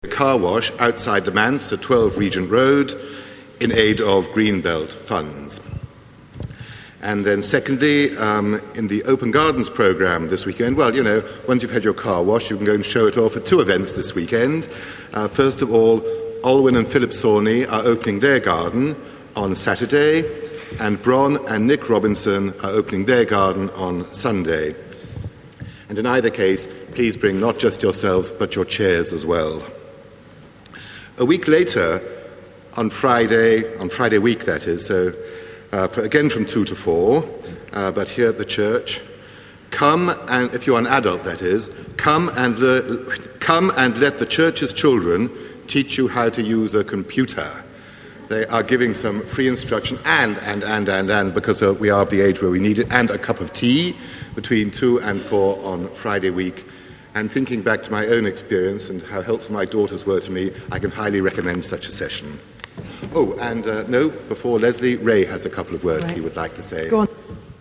a car wash outside the Manse at 12 Regent Road in aid of Greenbelt funds. And then secondly, in the Open Gardens programme this weekend, well, you know, once you've had your car wash, you can go and show it off at two events this weekend. First of all, Olwyn and Philip Sawney are opening their garden on Saturday, and Bron and Nick Robinson are opening their garden on Sunday. And in either case, please bring not just yourselves, but your chairs as well. A week later, on Friday week that is, so again from 2 to 4, but here at the church, come and, if you're an adult that is, come and let the church's children teach you how to use a computer. They are giving some free instruction and because we are of the age where we need it, and a cup of tea between 2 and 4 on Friday week. And thinking back to my own experience and how helpful my daughters were to me, I can highly recommend such a session. Oh, and before Leslie, Ray has a couple of words he would like to say. Go on.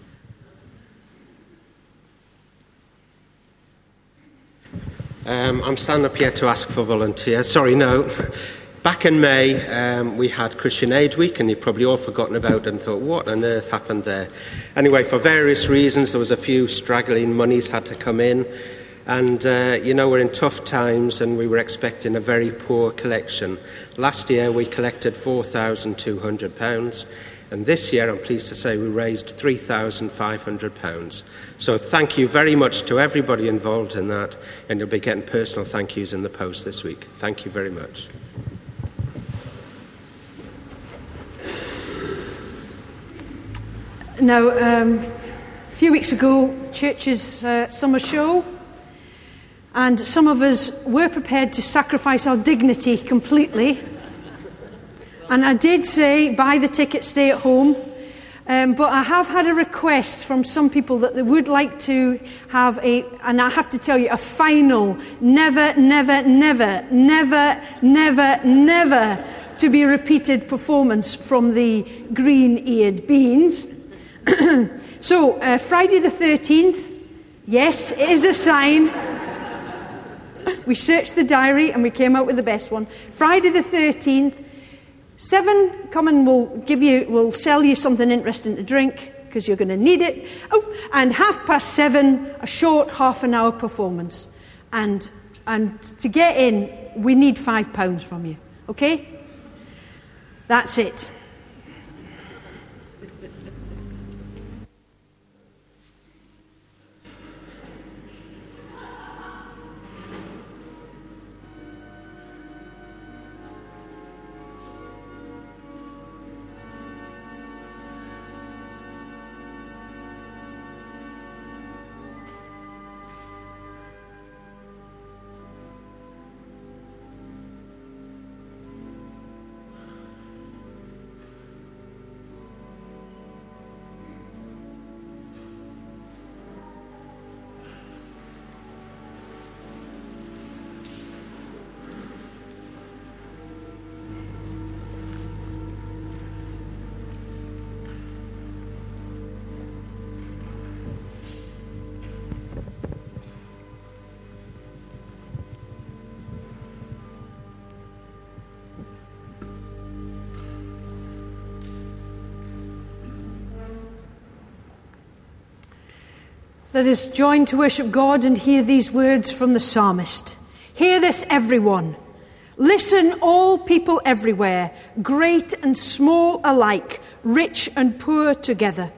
I'm standing up here to ask for volunteers. Back in May, we had Christian Aid Week, and you've probably all forgotten about it and thought, what on earth happened there? Anyway, for various reasons, there was a few straggling monies had to come in. And, we're in tough times, and we were expecting a very poor collection. Last year, we collected £4,200. And this year, I'm pleased to say, we raised £3,500. So thank you very much to everybody involved in that. And you'll be getting personal thank yous in the post this week. Thank you very much. Now, a few weeks ago, church's summer show, and some of us were prepared to sacrifice our dignity completely. And I did say, buy the ticket, stay at home. But I have had a request from some people that they would like to have and I have to tell you, a final, never to be repeated performance from the Green-Eared Beans. So, Friday the 13th, yes, it is a sign. We searched the diary and we came out with the best one. Friday the 13th, 7, come and we'll sell you something interesting to drink, because you're going to need it. Oh, and 7:30, a short half-an-hour performance. And to get in, we need £5 from you, okay? That's it. Let us join to worship God and hear these words from the psalmist. Hear this, everyone. Listen, all people everywhere, great and small alike, rich and poor together.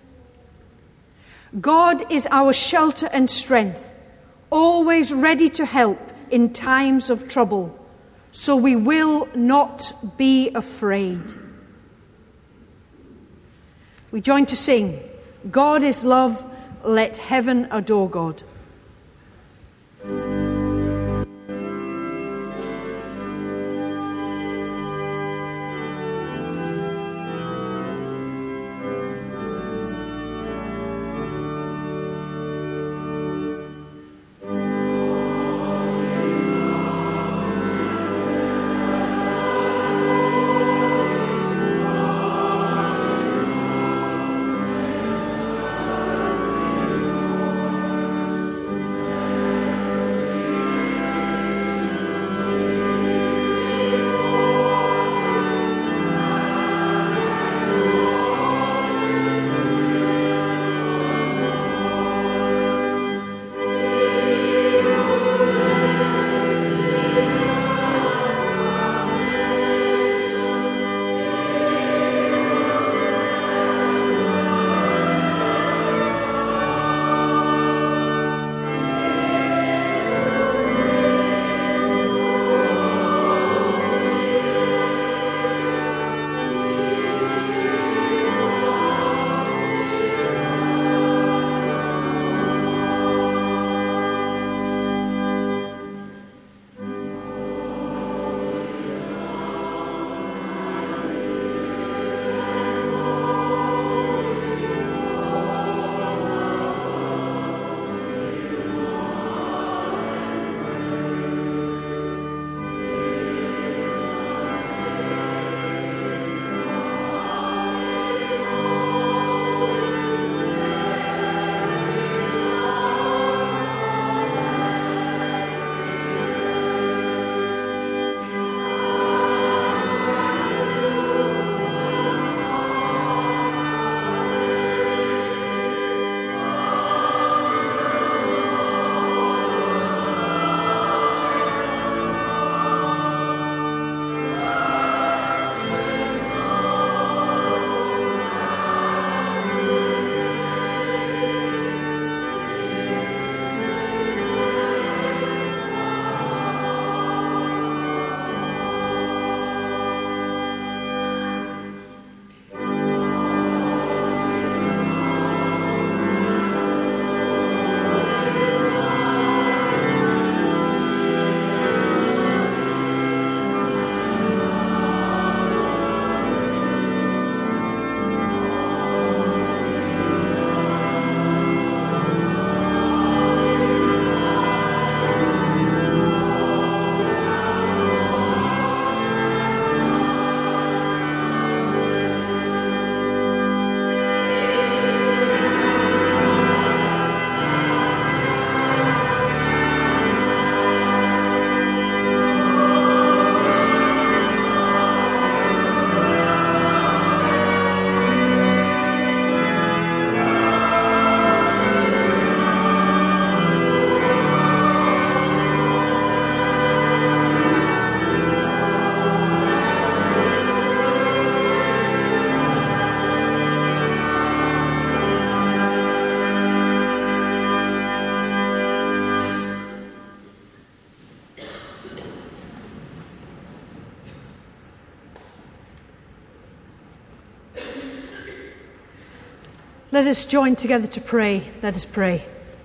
God is our shelter and strength, always ready to help in times of trouble, so we will not be afraid. We join to sing, God is love, let heaven adore God. Let us join together to pray. Let us pray.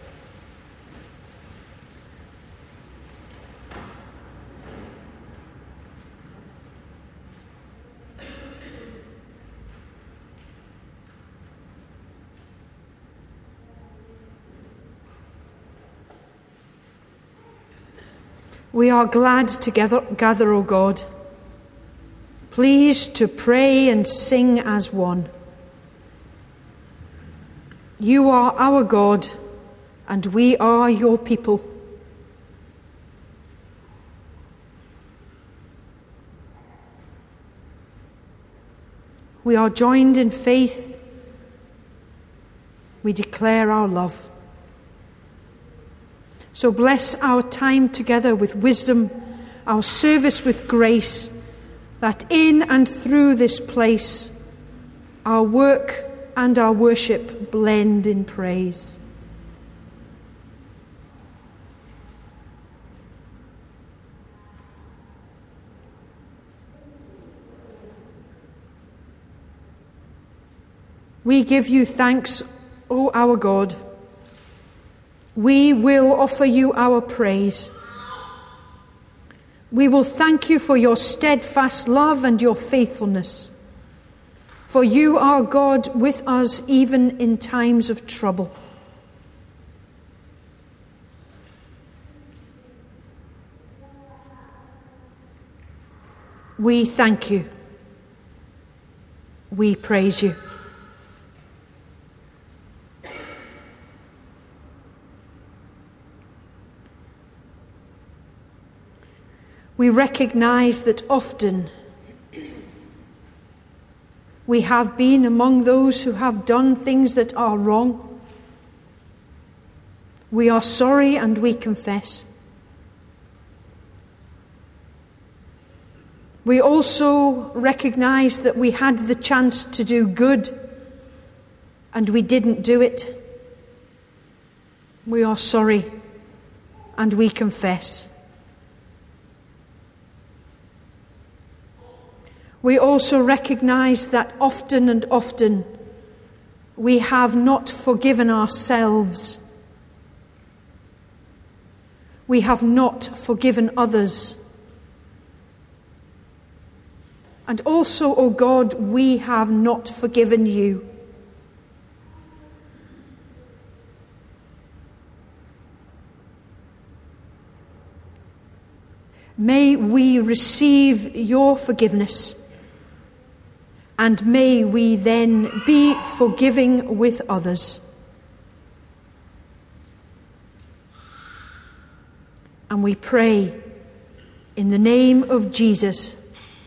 We are glad to gather, O God, pleased to pray and sing as one. You are our God, and we are your people. We are joined in faith. We declare our love. So bless our time together with wisdom, our service with grace, that in and through this place, our work and our worship blend in praise. We give you thanks, O our God. We will offer you our praise. We will thank you for your steadfast love and your faithfulness. For you are God with us even in times of trouble. We thank you. We praise you. We recognize that often we have been among those who have done things that are wrong. We are sorry and we confess. We also recognize that we had the chance to do good and we didn't do it. We are sorry and we confess. We also recognize that often and often we have not forgiven ourselves. We have not forgiven others. And also, O God, we have not forgiven you. May we receive your forgiveness. And may we then be forgiving with others. And we pray in the name of Jesus.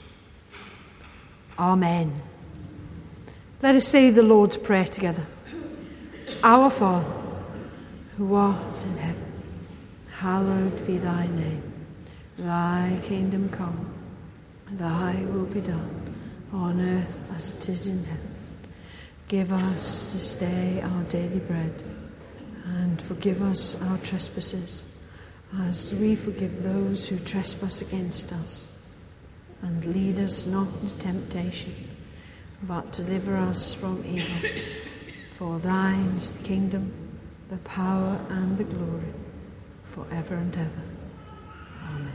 Amen. Let us say the Lord's Prayer together. Our Father, who art in heaven, hallowed be thy name. Thy kingdom come, thy will be done, on earth as it is in heaven. Give us this day our daily bread, and forgive us our trespasses, as we forgive those who trespass against us. And lead us not into temptation, but deliver us from evil. For thine is the kingdom, the power, and the glory, forever and ever. Amen.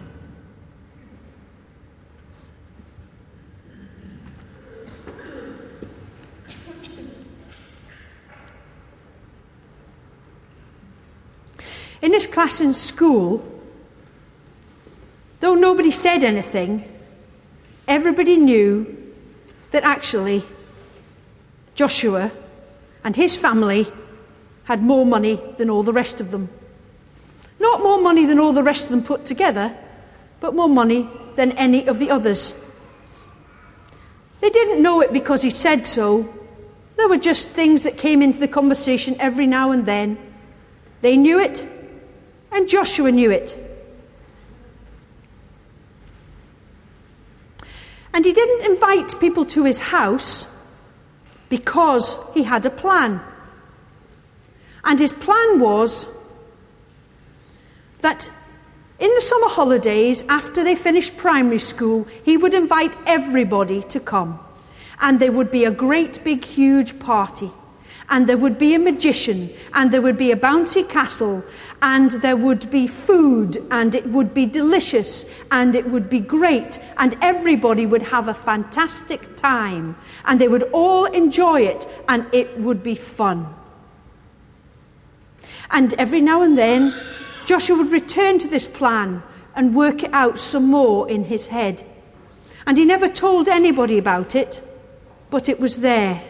In this class in school, though nobody said anything, everybody knew that actually Joshua and his family had more money than all the rest of them. Not more money than all the rest of them put together, but more money than any of the others. They didn't know it because he said so. There were just things that came into the conversation every now and then. They knew it, and Joshua knew it. And he didn't invite people to his house because he had a plan. And his plan was that in the summer holidays, after they finished primary school, he would invite everybody to come. And there would be a great big huge party. and there would be a magician, and there would be a bouncy castle, and there would be food, and it would be delicious, and it would be great, and everybody would have a fantastic time, and they would all enjoy it, and it would be fun. And every now and then, Joshua would return to this plan and work it out some more in his head. And he never told anybody about it, but it was there.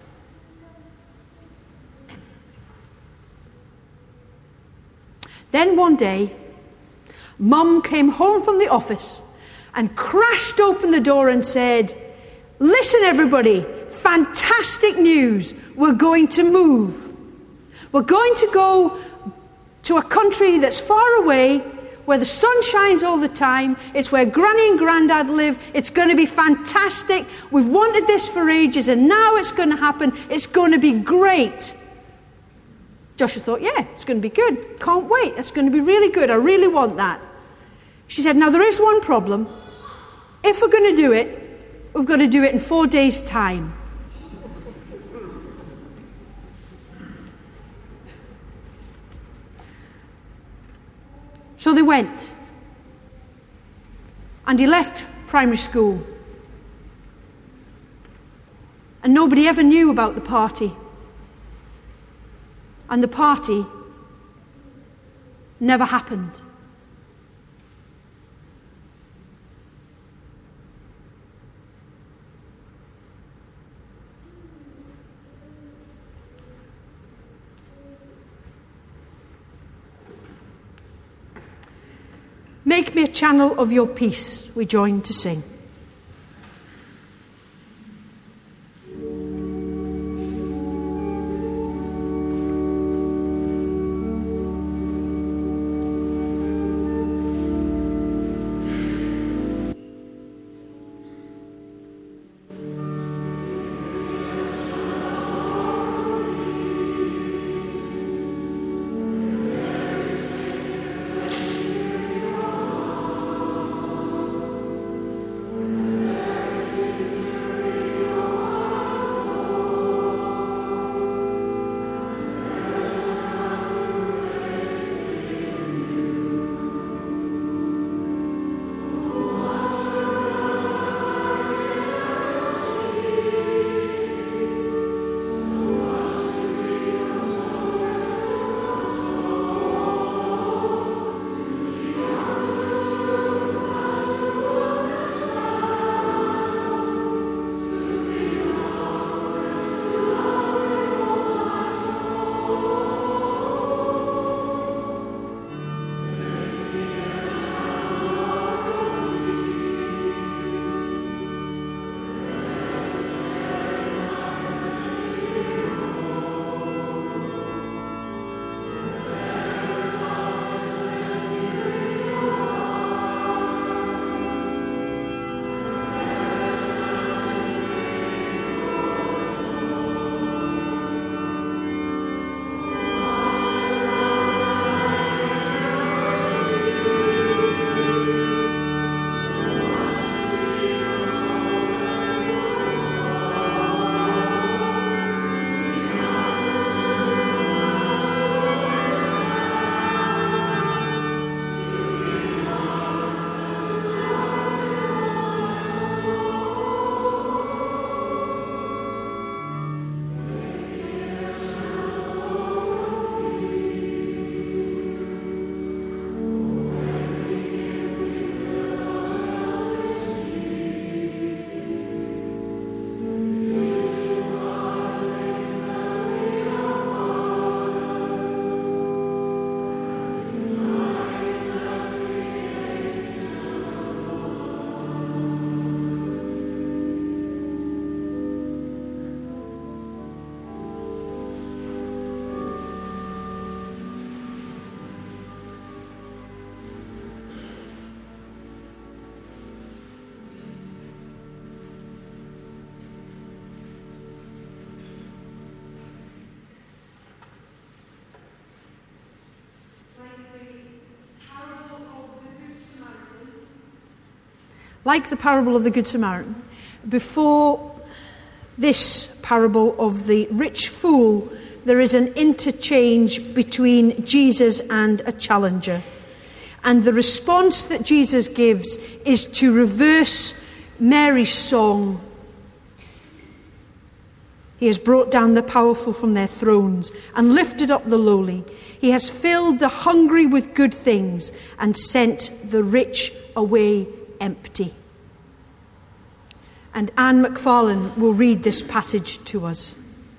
Then one day, Mum came home from the office and crashed open the door and said, "Listen everybody, fantastic news, we're going to move. We're going to go to a country that's far away, where the sun shines all the time. It's where Granny and Grandad live. It's going to be fantastic. We've wanted this for ages, and now it's going to happen. It's going to be great." Joshua thought, yeah, it's going to be good. Can't wait. It's going to be really good. I really want that. She said, now there is one problem. If we're going to do it, we've got to do it in 4 days' time. So they went. And he left primary school. And nobody ever knew about the party. And the party never happened. Make me a channel of your peace, we join to sing. Like the parable of the Good Samaritan, before this parable of the rich fool, there is an interchange between Jesus and a challenger. And the response that Jesus gives is to reverse Mary's song. He has brought down the powerful from their thrones and lifted up the lowly. He has filled the hungry with good things and sent the rich away empty. And Anne McFarlane will read this passage to us.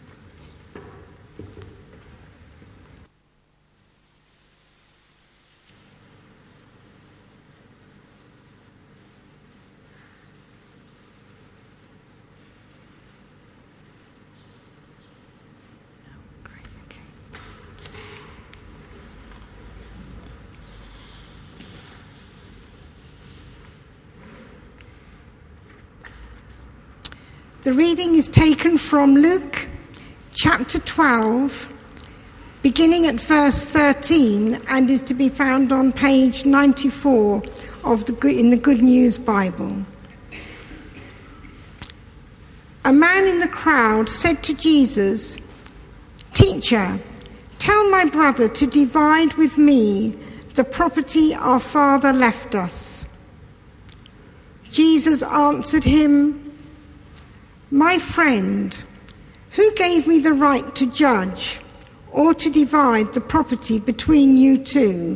The reading is taken from Luke chapter 12, beginning at verse 13, and is to be found on page 94 in the Good News Bible. A man in the crowd said to Jesus, "Teacher, tell my brother to divide with me the property our father left us." Jesus answered him, "My friend, who gave me the right to judge or to divide the property between you two?"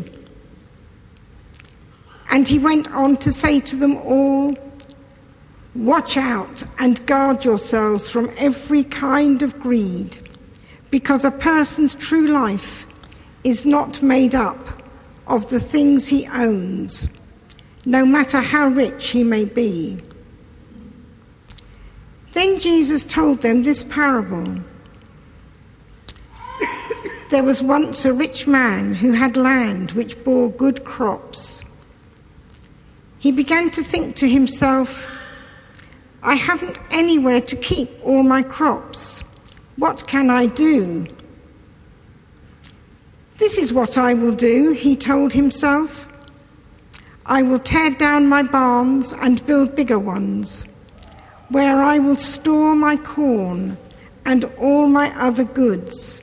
And he went on to say to them all, "Watch out and guard yourselves from every kind of greed, because a person's true life is not made up of the things he owns, no matter how rich he may be." Then Jesus told them this parable. There was once a rich man who had land which bore good crops. He began to think to himself, "I haven't anywhere to keep all my crops. What can I do?" "This is what I will do," he told himself. "I will tear down my barns and build bigger ones, where I will store my corn and all my other goods.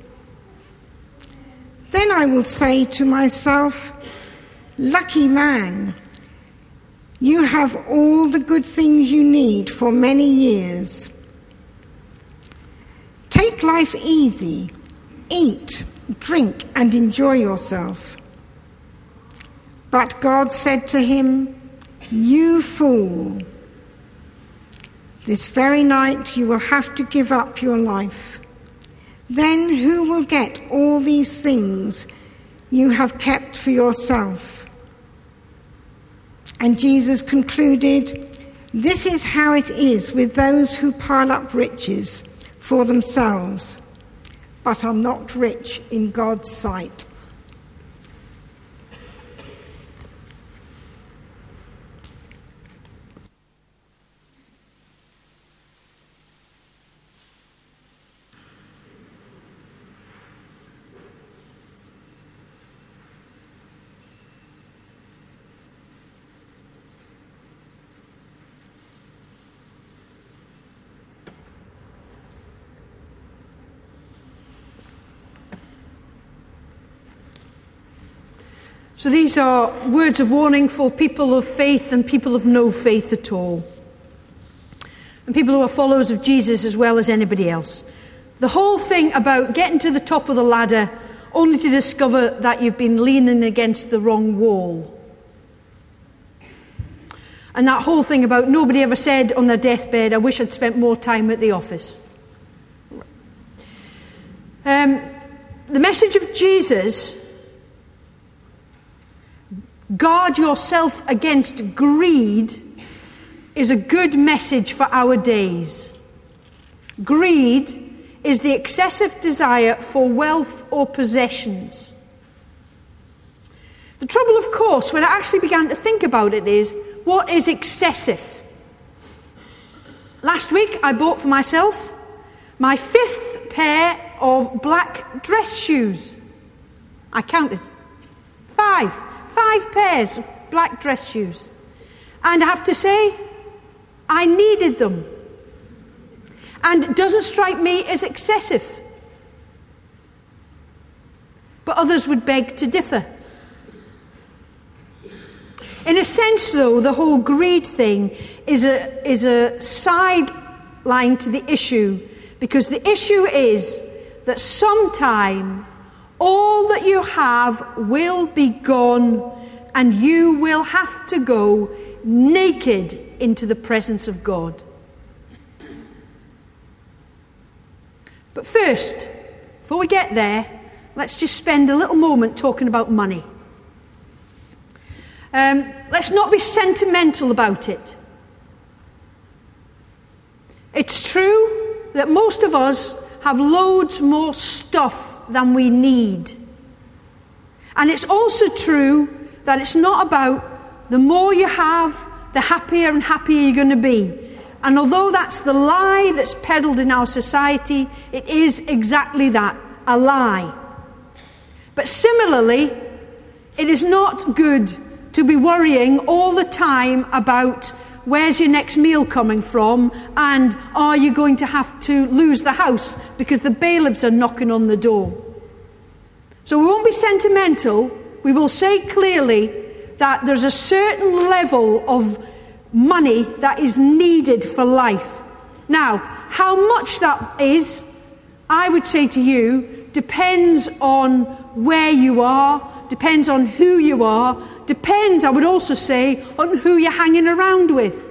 Then I will say to myself, 'Lucky man, you have all the good things you need for many years. Take life easy, eat, drink, and enjoy yourself.' But God said to him, 'You fool, this very night you will have to give up your life. Then who will get all these things you have kept for yourself?' And Jesus concluded, 'This is how it is with those who pile up riches for themselves, but are not rich in God's sight.'" So these are words of warning for people of faith and people of no faith at all. And people who are followers of Jesus as well as anybody else. The whole thing about getting to the top of the ladder only to discover that you've been leaning against the wrong wall. And that whole thing about nobody ever said on their deathbed, "I wish I'd spent more time at the office." The message of Jesus, guard yourself against greed, is a good message for our days. Greed is the excessive desire for wealth or possessions. The trouble, of course, when I actually began to think about it is, what is excessive? Last week I bought for myself my 5th pair of black dress shoes. I counted. 5 pairs of black dress shoes. And I have to say, I needed them. And it doesn't strike me as excessive. But others would beg to differ. In a sense, though, the whole greed thing is a sideline to the issue, because the issue is that sometime all that you have will be gone and you will have to go naked into the presence of God. But first, before we get there, let's just spend a little moment talking about money. Let's not be sentimental about it. It's true that most of us have loads more stuff than we need. And it's also true that it's not about the more you have, the happier and happier you're going to be. And although that's the lie that's peddled in our society, it is exactly that, a lie. But similarly, it is not good to be worrying all the time about where's your next meal coming from and are you going to have to lose the house because the bailiffs are knocking on the door. So we won't be sentimental. We will say clearly that there's a certain level of money that is needed for life. Now, how much that is, I would say to you, depends on where you are, depends on who you are, depends, I would also say, on who you're hanging around with.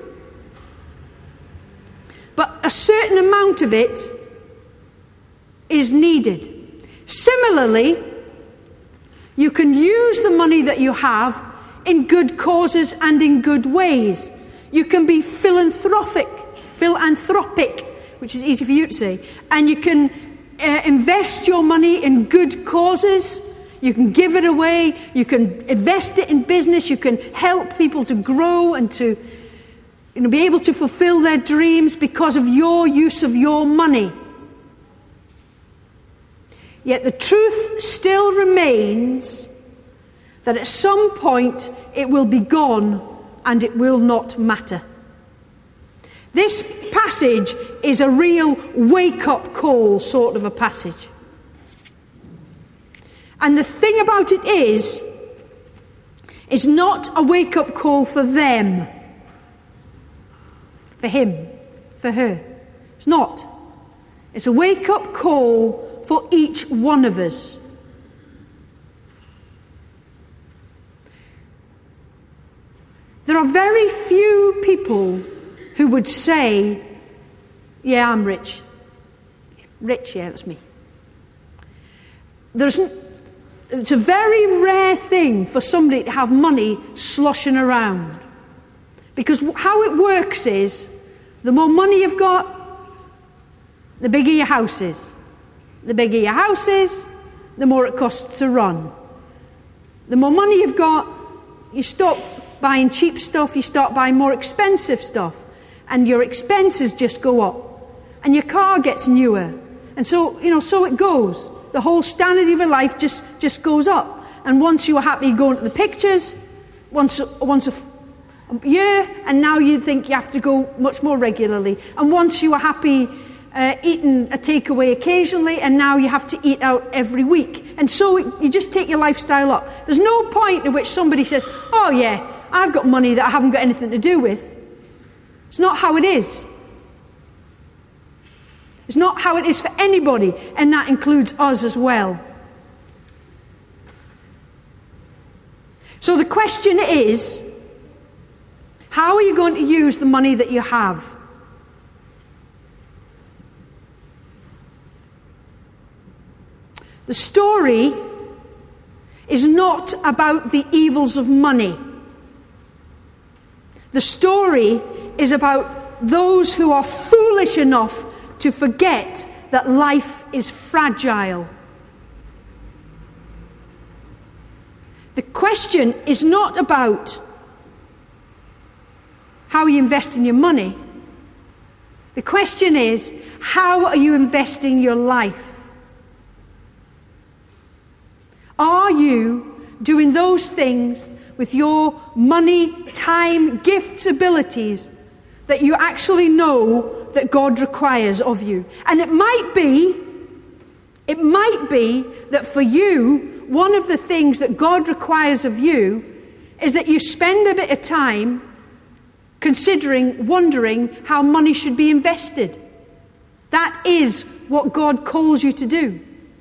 But a certain amount of it is needed. Similarly, you can use the money that you have in good causes and in good ways. You can be philanthropic, which is easy for you to say, and you can invest your money in good causes. You can give it away, you can invest it in business, you can help people to grow and to be able to fulfill their dreams because of your use of your money. Yet the truth still remains that at some point it will be gone and it will not matter. This passage is a real wake-up call sort of a passage. And the thing about it is, it's not a wake-up call for them, for him, for her. It's not. It's a wake-up call for each one of us. There are very few people who would say, yeah, I'm rich. Rich, yeah, that's me. It's a very rare thing for somebody to have money sloshing around. Because how it works is, the more money you've got, the bigger your house is. The bigger your house is, the more it costs to run. The more money you've got, you stop buying cheap stuff, you start buying more expensive stuff. And your expenses just go up. And your car gets newer. And so, so it goes. The whole standard of your life just goes up. And once you were happy going to the pictures, once a year, and now you think you have to go much more regularly. And once you were happy eating a takeaway occasionally, and now you have to eat out every week. And so you just take your lifestyle up. There's no point at which somebody says, oh yeah, I've got money that I haven't got anything to do with. It's not how it is. It's not how it is for anybody, and that includes us as well. So the question is, how are you going to use the money that you have? The story is not about the evils of money. The story is about those who are foolish enough to forget that life is fragile. The question is not about how you invest in your money. The question is, how are you investing your life? Are you doing those things with your money, time, gifts, abilities that you actually know that God requires of you. And it might be that for you, one of the things that God requires of you is that you spend a bit of time wondering how money should be invested. That is what God calls you to do.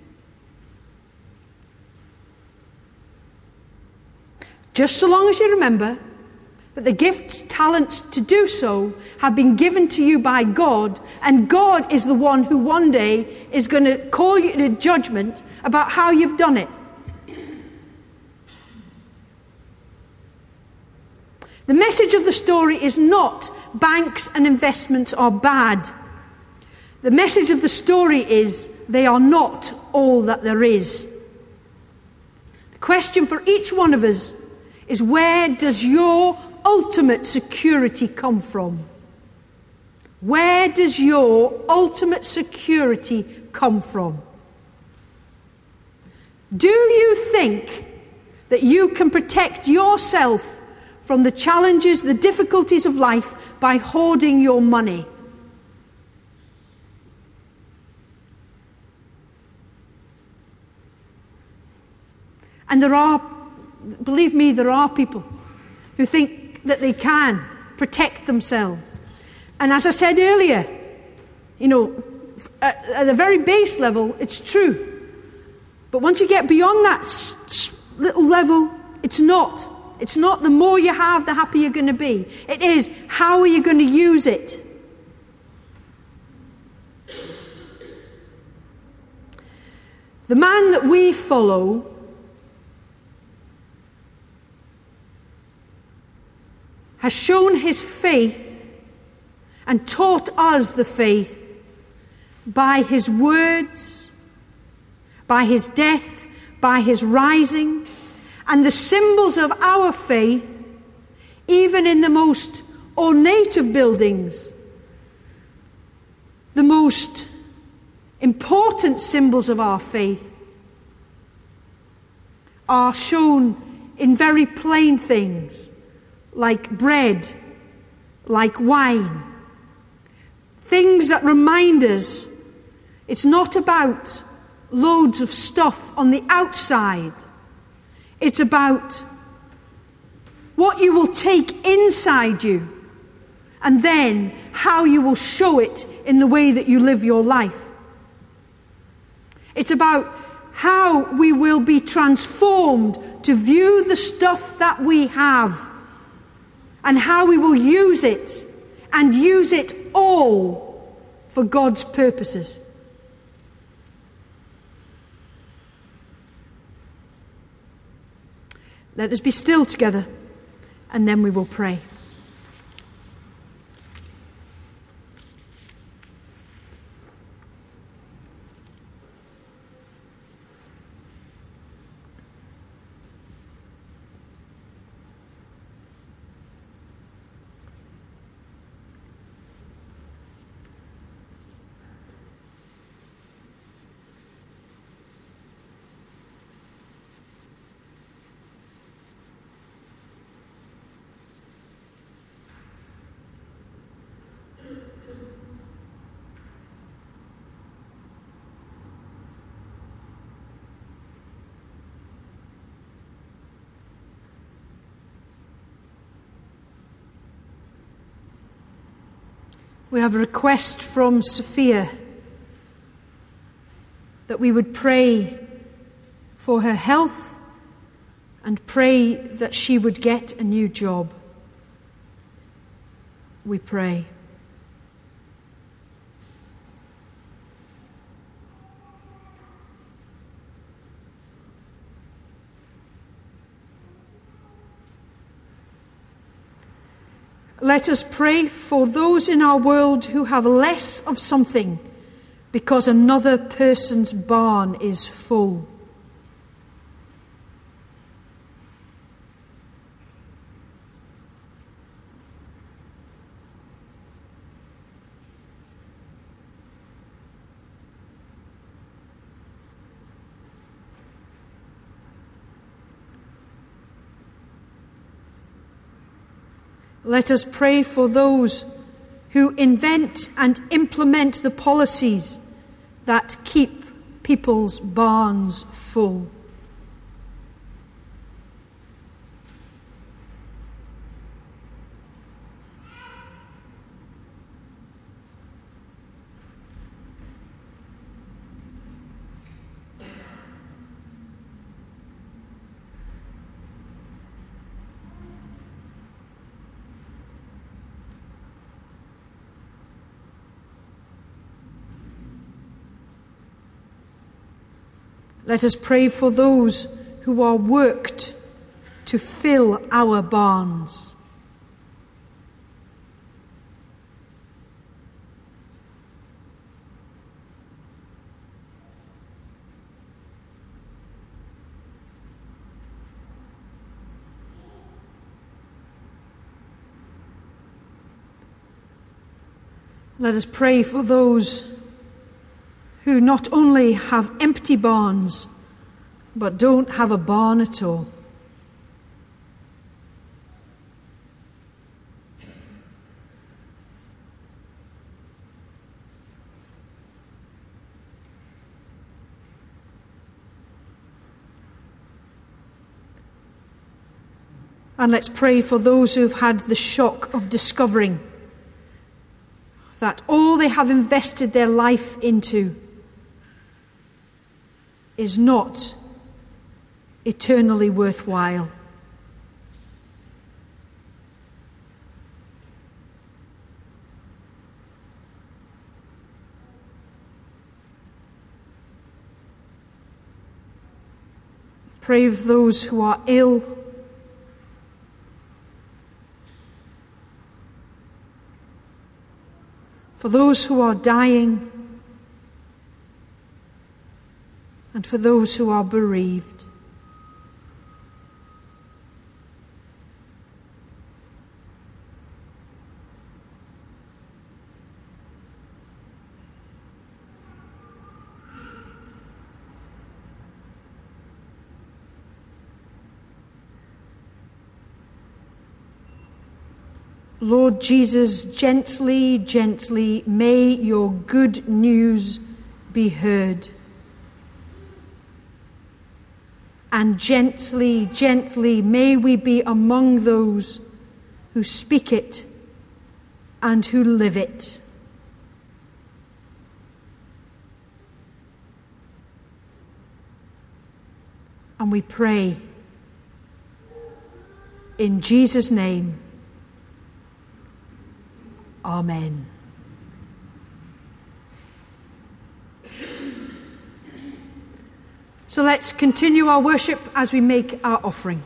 Just so long as you remember that the gifts, talents to do so have been given to you by God, and God is the one who one day is going to call you to judgment about how you've done it. The message of the story is not banks and investments are bad. The message of the story is they are not all that there is. The question for each one of us is, where does your ultimate security come from? Where does your ultimate security come from? Do you think that you can protect yourself from the challenges, the difficulties of life by hoarding your money? And believe me, there are people who think that they can protect themselves. And as I said earlier, at the very base level, it's true. But once you get beyond that little level, it's not. It's not the more you have, the happier you're going to be. It is, how are you going to use it? The man that we follow has shown his faith and taught us the faith by his words, by his death, by his rising, and the symbols of our faith, even in the most ornate of buildings, the most important symbols of our faith are shown in very plain things, like bread, like wine. Things that remind us it's not about loads of stuff on the outside. It's about what you will take inside you, and then how you will show it in the way that you live your life. It's about how we will be transformed to view the stuff that we have, and how we will use it, and use it all for God's purposes. Let us be still together, and then we will pray. We have a request from Sophia that we would pray for her health and pray that she would get a new job. We pray. Let us pray for those in our world who have less of something because another person's barn is full. Let us pray for those who invent and implement the policies that keep people's barns full. Let us pray for those who are worked to fill our barns. Let us pray for those who not only have empty barns, but don't have a barn at all. And let's pray for those who've had the shock of discovering that all they have invested their life into is not eternally worthwhile. Pray for those who are ill, for those who are dying, and for those who are bereaved. Lord Jesus, gently, gently, may your good news be heard. And gently, gently, may we be among those who speak it and who live it. And we pray in Jesus' name. Amen. So let's continue our worship as we make our offering.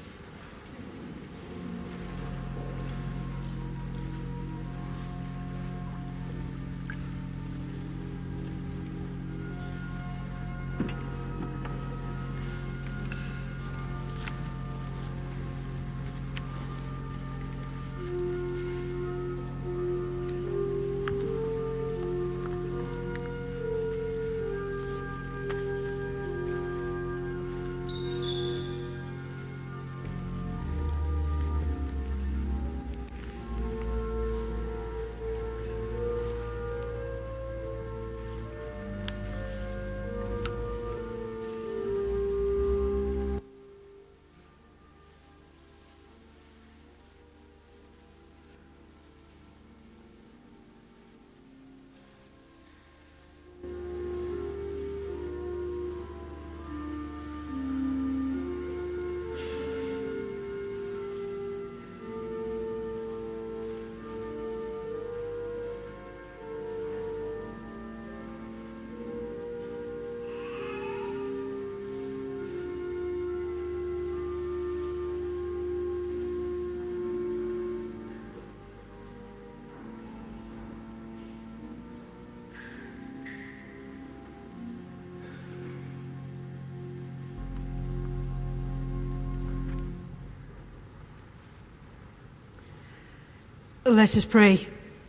Let us pray.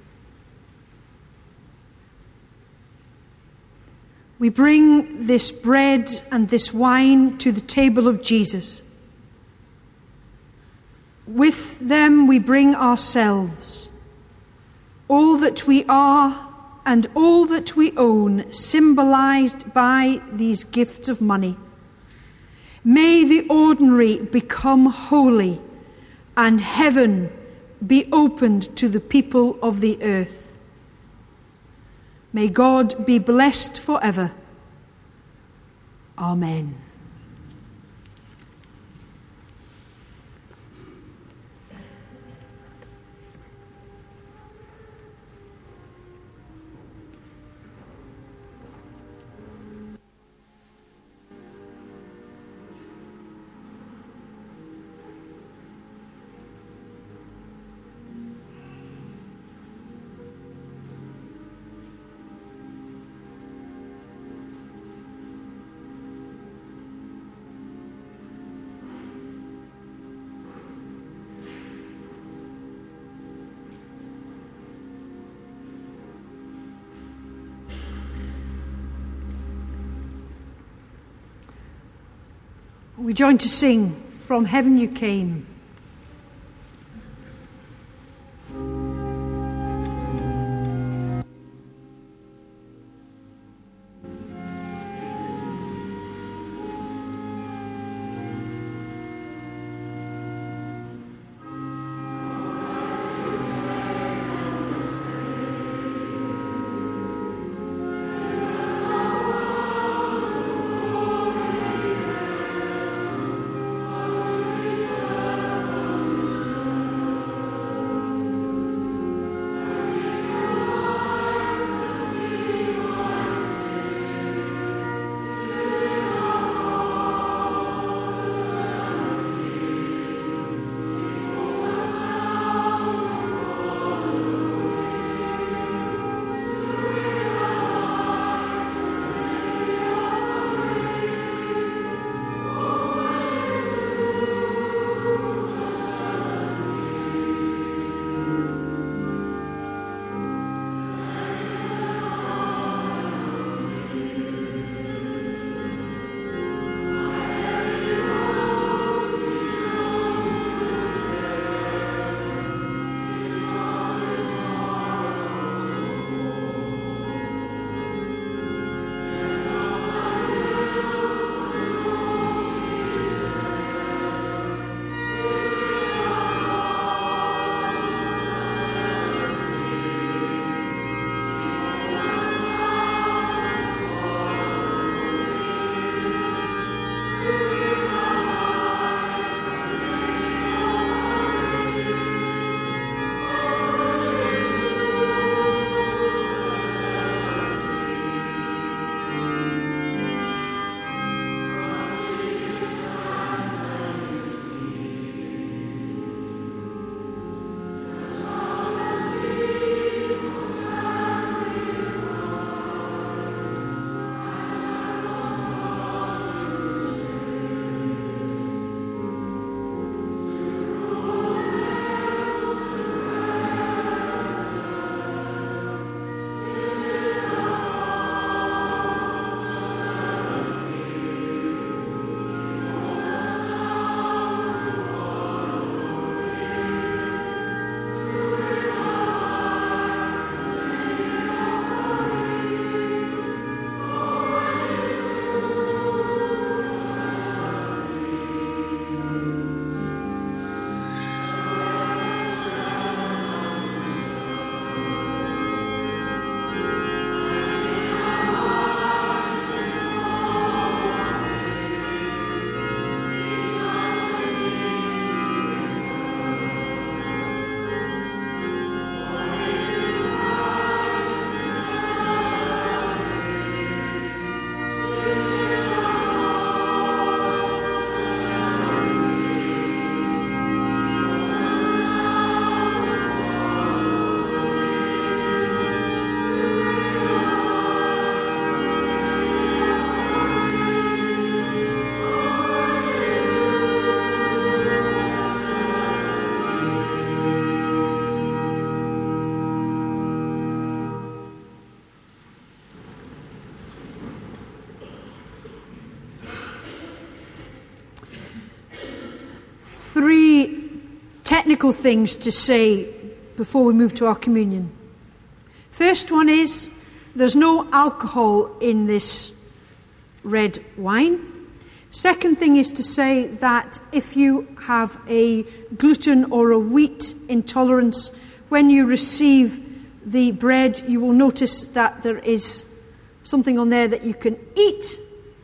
We bring this bread and this wine to the table of Jesus. With them we bring ourselves, all that we are and all that we own, symbolized by these gifts of money. May the ordinary become holy, and heaven be opened to the people of the earth. May God be blessed forever. Amen. We join to sing From Heaven You Came. Three technical things to say before we move to our communion. First one is there's no alcohol in this red wine. Second thing is to say that if you have a gluten or a wheat intolerance, when you receive the bread, you will notice that there is something on there that you can eat.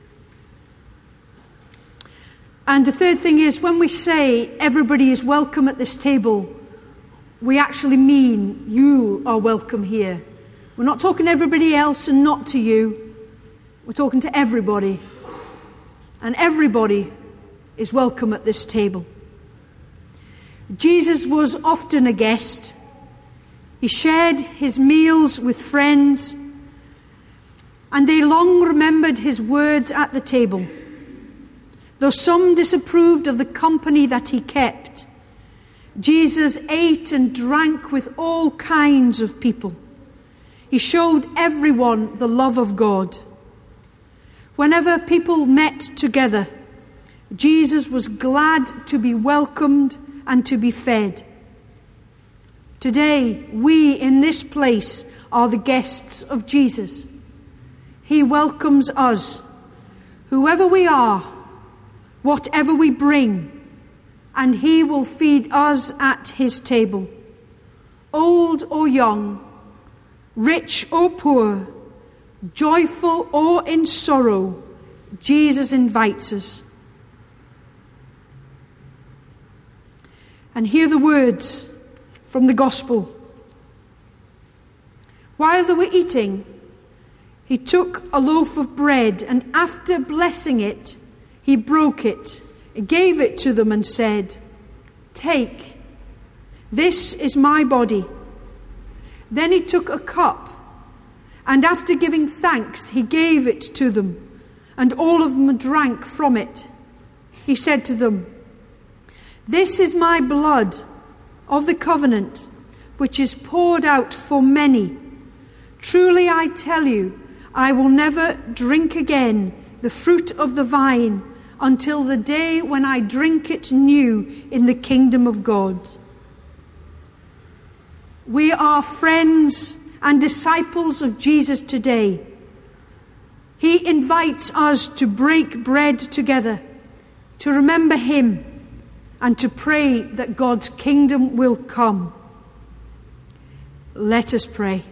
And the third thing is, when we say everybody is welcome at this table, we actually mean you are welcome here. We're not talking to everybody else and not to you. We're talking to everybody. And everybody is welcome at this table. Jesus was often a guest. He shared his meals with friends, and they long remembered his words at the table. Though some disapproved of the company that he kept, Jesus ate and drank with all kinds of people. He showed everyone the love of God. Whenever people met together, Jesus was glad to be welcomed and to be fed. Today, we in this place are the guests of Jesus. He welcomes us, whoever we are, whatever we bring, and he will feed us at his table. Old or young, rich or poor, joyful or in sorrow, Jesus invites us. And hear the words from the gospel. While they were eating, he took a loaf of bread, and after blessing it, he broke it, gave it to them and said, "Take, this is my body." Then he took a cup, and after giving thanks, he gave it to them, and all of them drank from it. He said to them, "This is my blood of the covenant, which is poured out for many. Truly I tell you, I will never drink again the fruit of the vine until the day when I drink it new in the kingdom of God." We are friends and disciples of Jesus today. He invites us to break bread together, to remember him, and to pray that God's kingdom will come. Let us pray.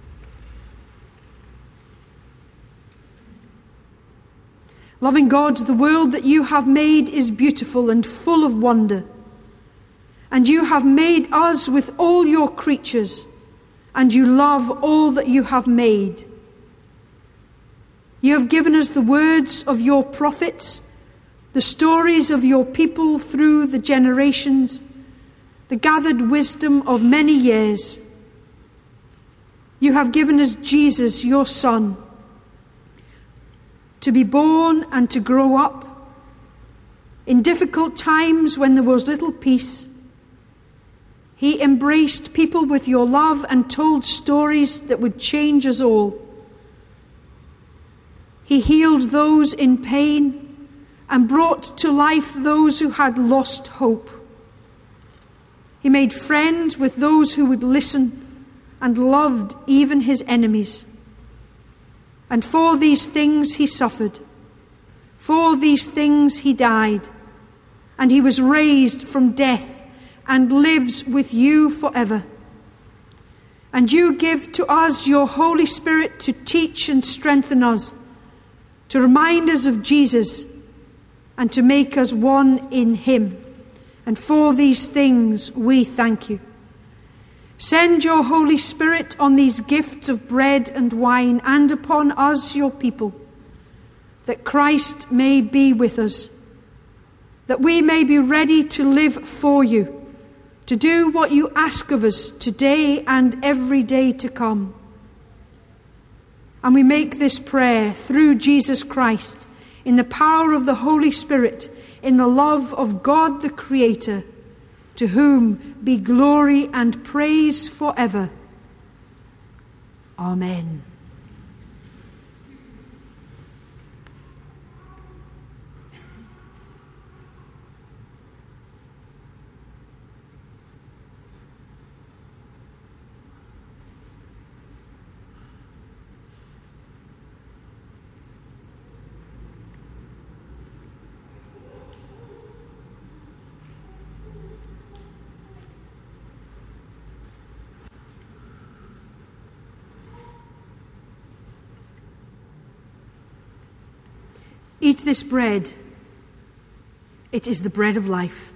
Loving God, the world that you have made is beautiful and full of wonder. And you have made us with all your creatures, and you love all that you have made. You have given us the words of your prophets, the stories of your people through the generations, the gathered wisdom of many years. You have given us Jesus, your Son, to be born and to grow up in difficult times when there was little peace. He embraced people with your love and told stories that would change us all. He healed those in pain and brought to life those who had lost hope. He made friends with those who would listen and loved even his enemies. And for these things he suffered. For these things he died. And he was raised from death and lives with you forever. And you give to us your Holy Spirit to teach and strengthen us, to remind us of Jesus, and to make us one in him. And for these things we thank you. Send your Holy Spirit on these gifts of bread and wine and upon us, your people, that Christ may be with us, that we may be ready to live for you, to do what you ask of us today and every day to come. And we make this prayer through Jesus Christ, in the power of the Holy Spirit, in the love of God the Creator, to whom be glory and praise forever. Amen. Eat this bread. It is the bread of life.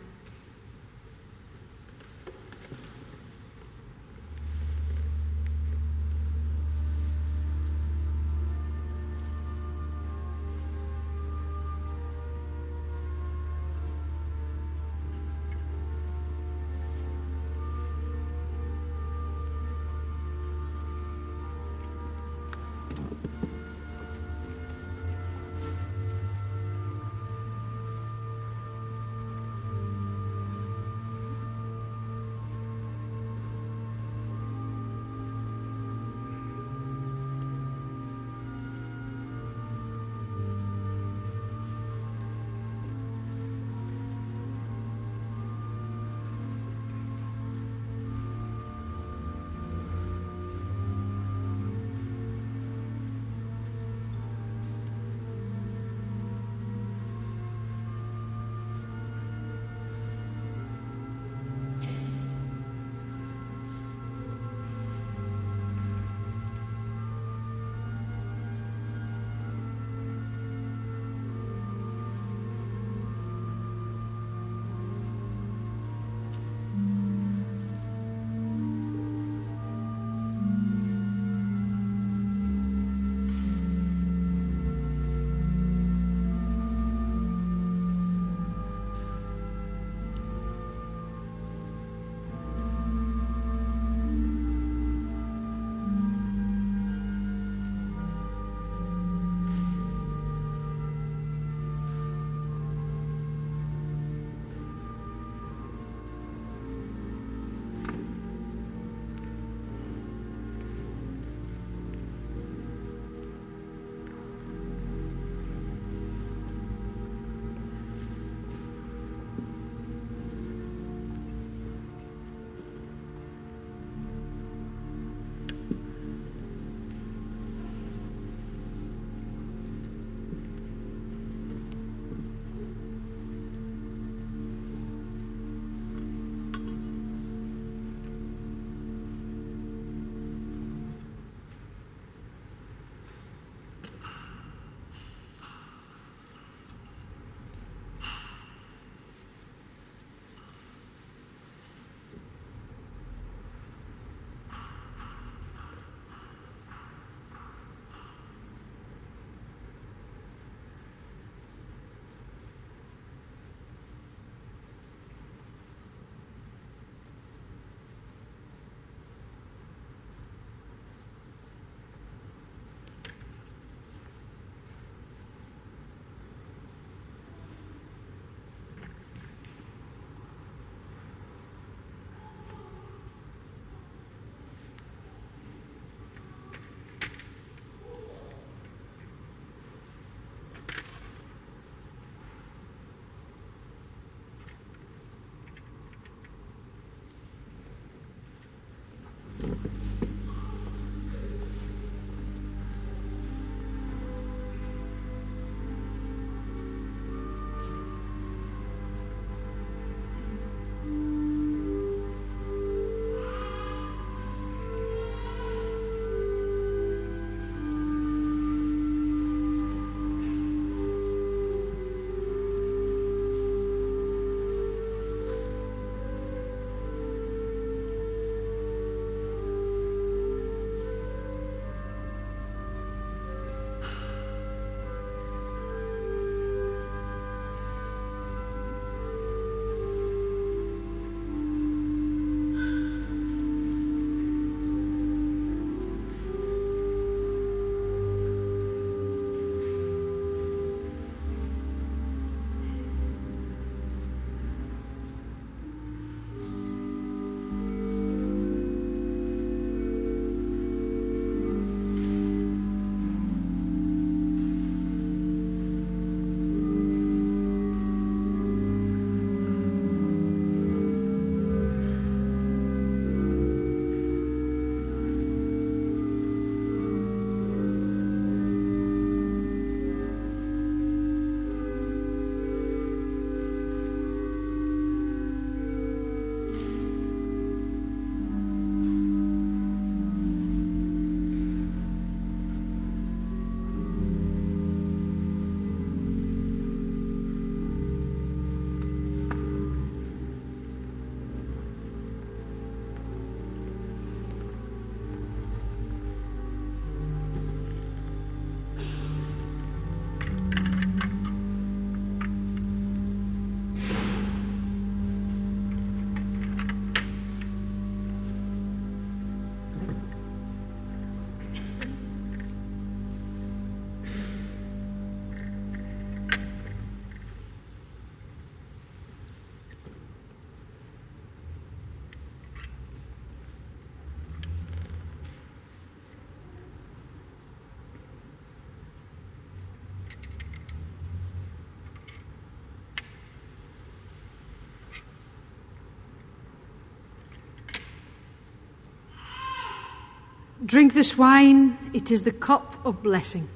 Drink this wine, it is the cup of blessing.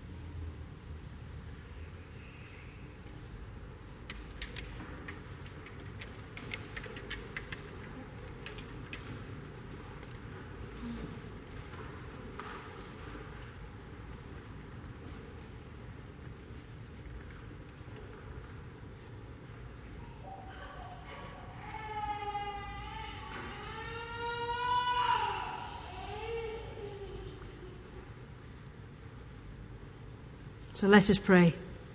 So let us pray.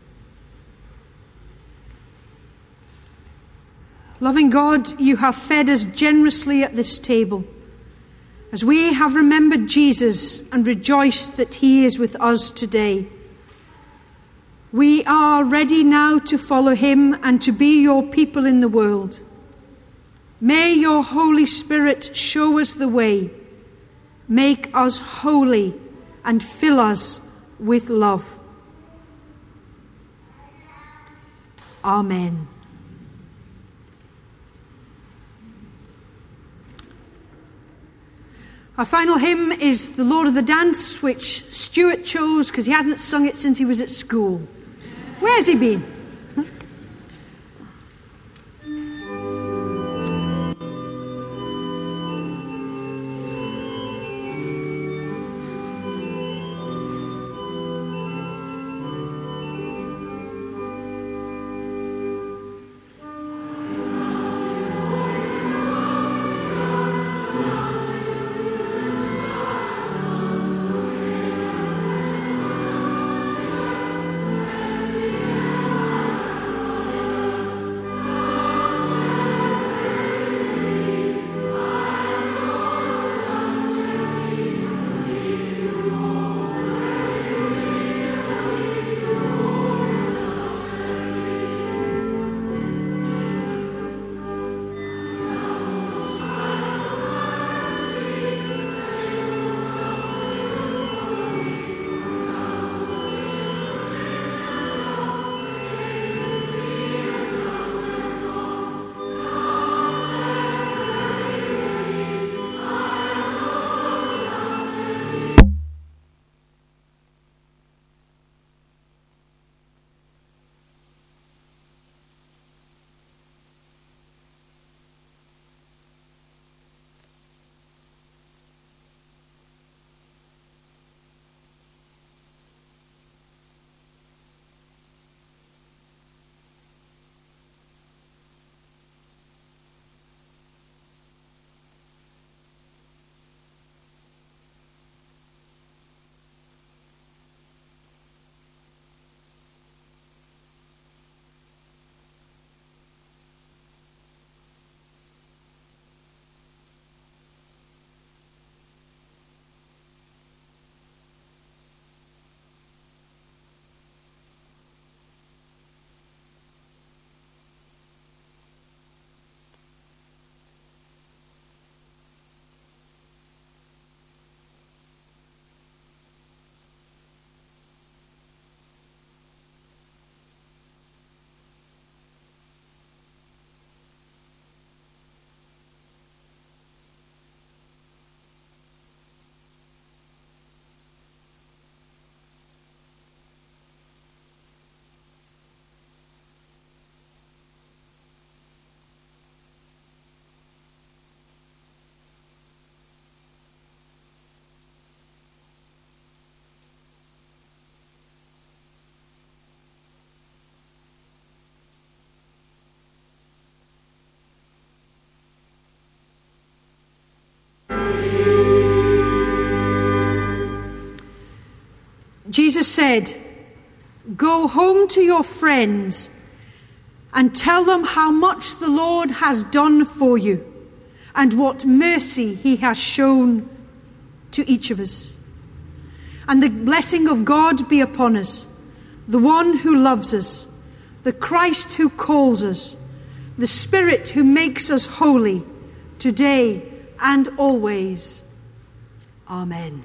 Loving God, you have fed us generously at this table, as we have remembered Jesus and rejoiced that he is with us today. We are ready now to follow him and to be your people in the world. May your Holy Spirit show us the way, make us holy, and fill us with love. Amen. Our final hymn is The Lord of the Dance, which Stuart chose because he hasn't sung it since he was at school. Where's he been? Jesus said, "Go home to your friends and tell them how much the Lord has done for you and what mercy he has shown to each of us. And the blessing of God be upon us, the one who loves us, the Christ who calls us, the Spirit who makes us holy, today and always. Amen."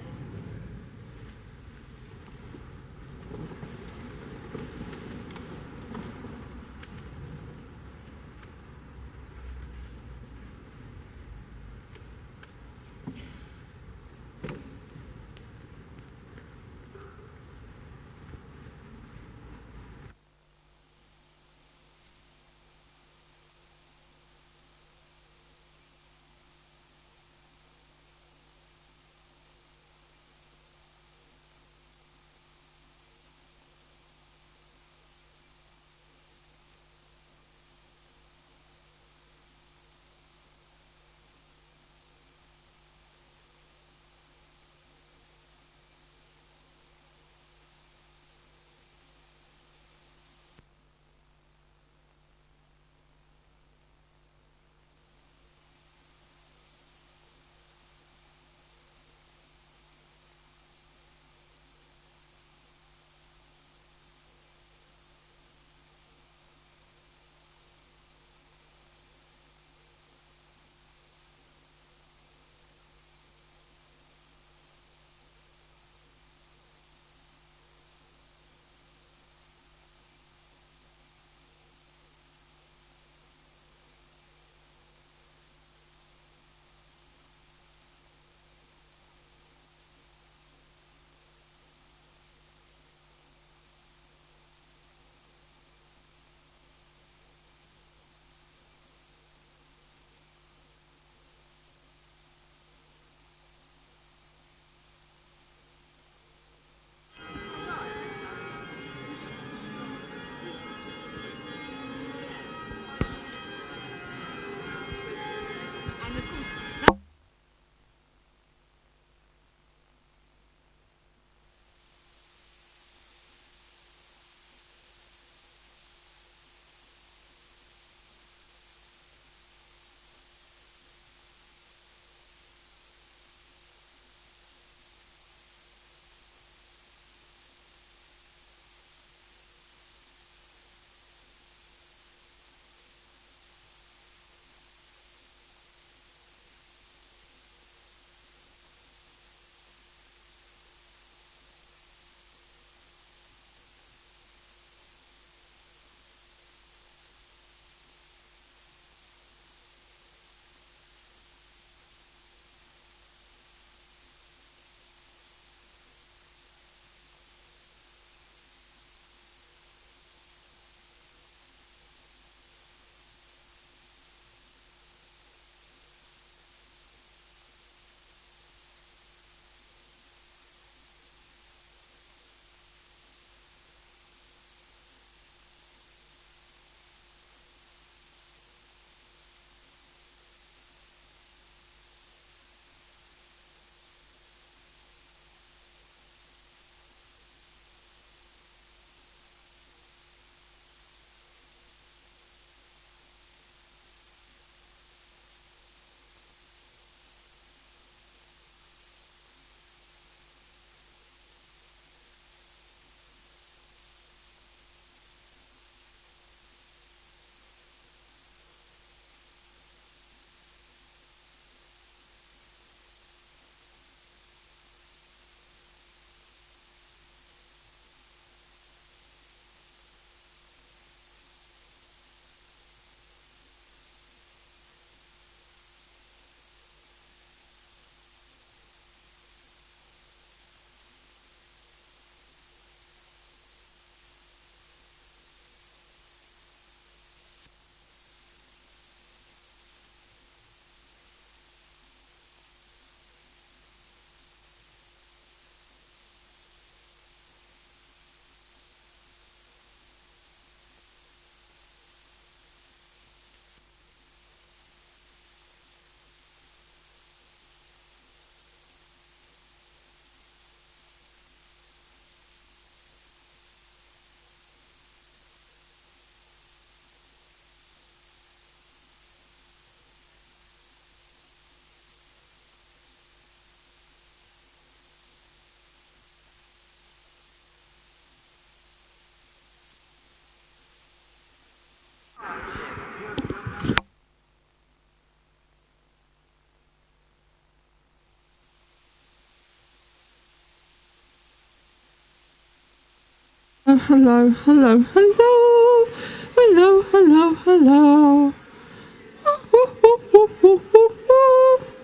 Oh, hello, hello, hello, hello, hello, hello. Oh, oh, oh, oh, oh, oh, oh.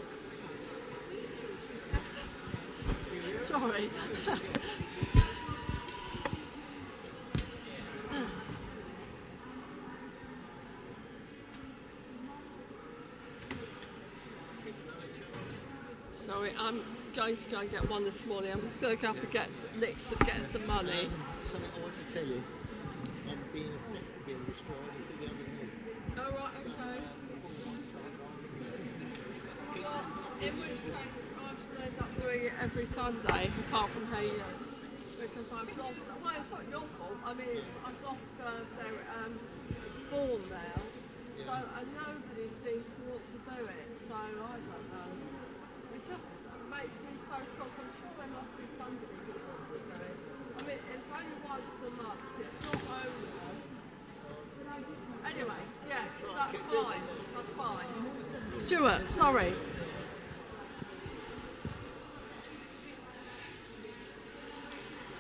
Sorry. Sorry, I'm going to go and get one this morning. I'm just going to go up and get some money. Something I want to tell you. I'm being a fifth being destroyed and the other day. Oh, right, okay. Well, in which case, I should end up doing it every Sunday, apart from Hey You. Because I've lost, well, it's not your fault. I mean, I've lost their ball now. So, and nobody seems to want to do it. So, I don't know. It just makes me so cross. I'm sure there must be somebody who wants to do it. I mean, it's only once a month. It's not only. Anyway, yes, that's fine. That's fine. Stuart, sorry.